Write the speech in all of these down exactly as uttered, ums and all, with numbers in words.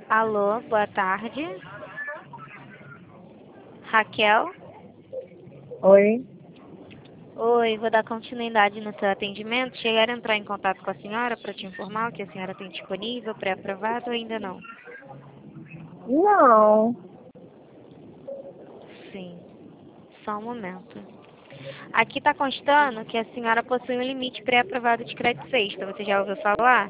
Alô, boa tarde. Raquel? Oi? Oi, vou dar continuidade no seu atendimento. Chegaram a entrar em contato com a senhora para te informar o que a senhora tem disponível, pré-aprovado ou ainda não? Não. Sim, só um momento. Aqui está constando que a senhora possui um limite pré-aprovado de crédito sexta. Você já ouviu falar?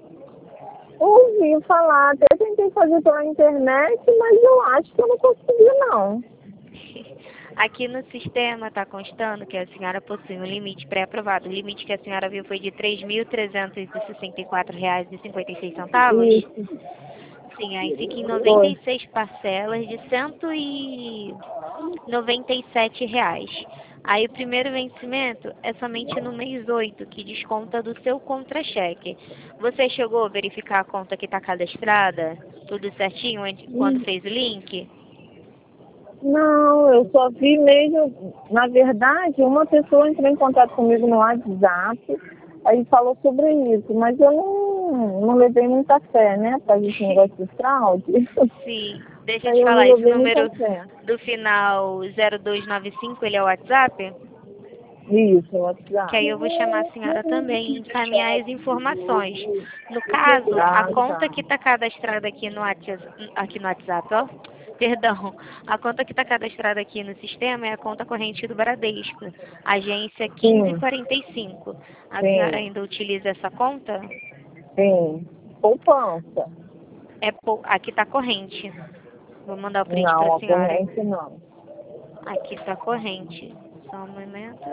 Ouvi falar, até tentei fazer pela internet, mas eu acho que eu não consegui, não. Aqui no sistema está constando que a senhora possui um limite pré-aprovado. O limite que a senhora viu foi de três mil trezentos e sessenta e quatro reais e cinquenta e seis centavos? Isso, Sim, aí fica em noventa foi. e seis parcelas de cento e noventa e sete reais. Aí o primeiro vencimento é somente no mês oito, que desconta do seu contra-cheque. Você chegou a verificar a conta que está cadastrada? Tudo certinho onde- quando Hum, fez o link? Não, eu só vi mesmo, na verdade, uma pessoa entrou em contato comigo no WhatsApp, aí falou sobre isso, mas eu não, não levei muita fé, né, para esse negócio de fraude. Sim, deixa eu Aí te eu não falar, esse levei muita número fé. do final zero dois nove cinco, ele é o WhatsApp? Isso, o Que WhatsApp. aí eu vou chamar a senhora também e encaminhar as informações. No caso, a Ah, conta tá. que está cadastrada aqui no WhatsApp, aqui no WhatsApp, ó, perdão, a conta que está cadastrada aqui no sistema é a conta corrente do Bradesco, agência Sim, quinze quarenta e cinco. A senhora sim, ainda utiliza essa conta? sim. Poupança. É, pou- aqui está corrente. Vou mandar o print para Não, a a senhora. corrente não. Aqui está corrente. Só um momento.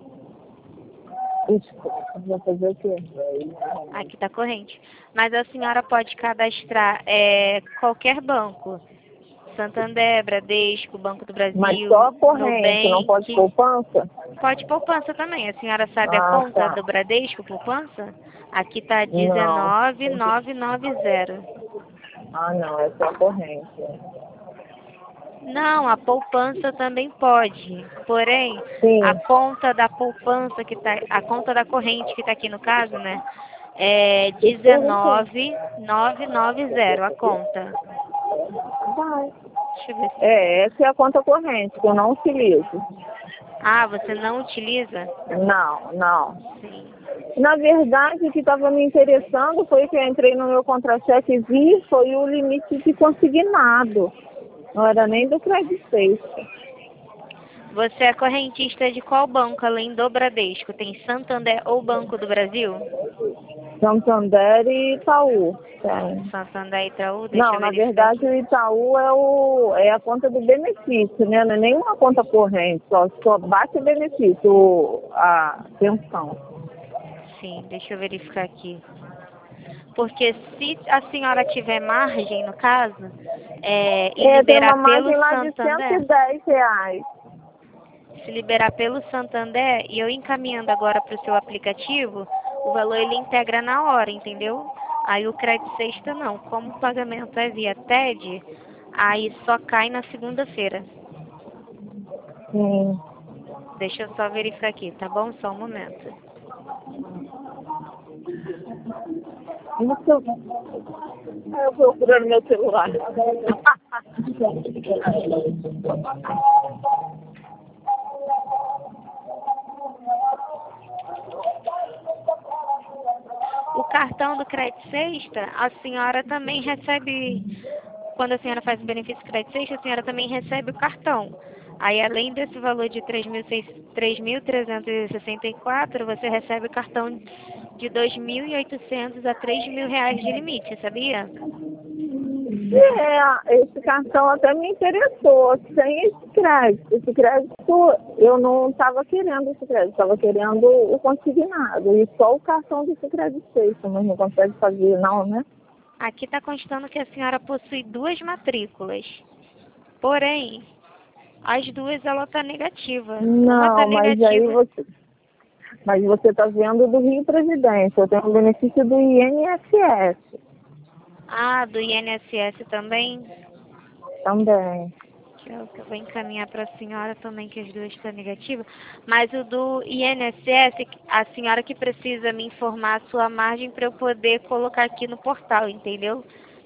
Desculpa, vou fazer o quê? Aqui está corrente. Mas a senhora pode cadastrar é, qualquer banco. Santander, Bradesco, Banco do Mas só Brasil, a corrente, não pode Nubank. poupança? Pode poupança também. A senhora sabe a Ah, conta tá. do Bradesco poupança? Aqui está Não. dezenove mil novecentos e noventa. Ah, não, é só a corrente. Não, a poupança também pode. Porém, a Sim, conta da poupança que tá, a conta da corrente que está aqui no caso, né? É isso tudo sim. dezenove mil novecentos e noventa a conta. Vai. Deixa eu ver se. É, essa é a conta corrente, que eu não utilizo. Ah, você não utiliza? Não, não. Sim. Na verdade, o que estava me interessando foi que eu entrei no meu contra-cheque e vi, foi o limite de consignado. Não era nem do crédito sexta. Você é correntista de qual banco além do Bradesco? Tem Santander ou Banco do Brasil? Santander e Itaú. Tem. Santander e Itaú, deixa Não, eu na verificar verdade aqui. o Itaú é, o, é a conta do benefício, né? Não é nenhuma conta corrente, só, só bate o benefício, o- a pensão. Sim, deixa eu verificar aqui. Porque se a senhora tiver margem, no caso, é, e É, tem uma liberar pelo margem lá de cento e Santander, dez reais. se liberar pelo Santander, e eu encaminhando agora para o seu aplicativo, o valor ele integra na hora, entendeu? Aí o crédito sexta não. Como o pagamento é via T E D, aí só cai na segunda-feira. Sim. Deixa eu só verificar aqui, tá bom? Só um momento. Isso. Ah, eu procurando meu celular. O cartão do crédito sexta, a senhora também recebe, quando a senhora faz o benefício crédito sexta, a senhora também recebe o cartão. Aí, além desse valor de três mil trezentos e sessenta e quatro, você recebe o cartão de dois mil e oitocentos a três mil reais de limite, sabia? É, esse cartão até me interessou, sem esse crédito. Esse crédito, eu não estava querendo esse crédito, estava querendo o consignado. E só o cartão desse crédito sexta, mas não consegue fazer não, né? Aqui está constando que a senhora possui duas matrículas. Porém, as duas ela está negativa. Uma está Não, mas aí negativa. você. Mas você está vendo do Rio Presidente, eu tenho o benefício do I N S S Ah, do I N S S também. também. Que é o que eu vou encaminhar para a senhora também, que as duas estão negativas. Mas o do I N S S, a senhora que precisa me informar a sua margem para eu poder colocar aqui no portal, entendeu?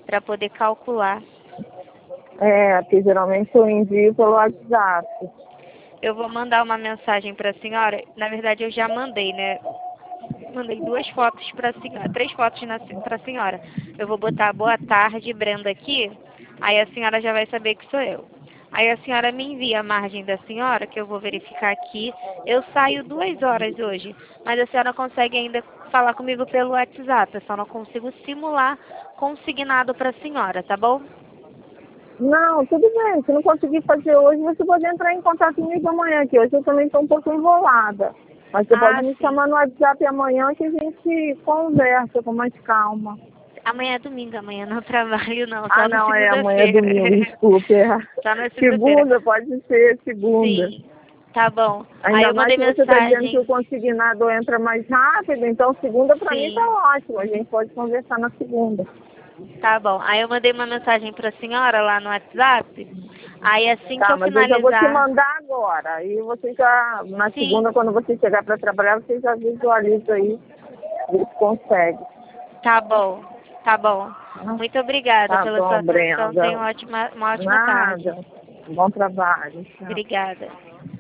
para poder calcular. É, porque geralmente eu envio pelo WhatsApp. Eu vou mandar uma mensagem para a senhora. Na verdade, eu já mandei, né? Mandei duas fotos para a senhora, três fotos para a senhora. Eu vou botar boa tarde, Brenda, aqui. Aí a senhora já vai saber que sou eu. Aí a senhora me envia a margem da senhora, que eu vou verificar aqui. Eu saio duas horas hoje, mas a senhora consegue ainda falar comigo pelo WhatsApp. Eu só não consigo simular consignado para a senhora, tá bom? Não, tudo bem. Se não conseguir fazer hoje, você pode entrar em contato comigo amanhã, que hoje eu também estou um pouco enrolada. Mas você Ah, pode me sim. chamar no WhatsApp amanhã que a gente conversa com mais calma. Amanhã é domingo, amanhã não trabalho não, só Ah, na não, é amanhã é segunda-feira. domingo, desculpe. É. Só na segunda-feira. Segunda, pode ser segunda. Sim, tá bom. Aí Ainda eu mais mandei que você está dizendo que o mensagem. consignado entra mais rápido, então segunda para mim Sim, tá ótimo. A gente pode conversar na segunda. tá bom. Aí eu mandei uma mensagem pra senhora lá no WhatsApp. Aí assim que Tá, eu mas eu já vou te finalizar. mandar agora. Aí você já, na Sim, segunda, quando você chegar para trabalhar, você já visualiza aí, vê se consegue. tá bom, tá bom. Muito obrigada Tá pela sua bom, atenção. Tenha Brenda. uma ótima, uma ótima tarde. Nada. Bom trabalho. Tchau. Obrigada.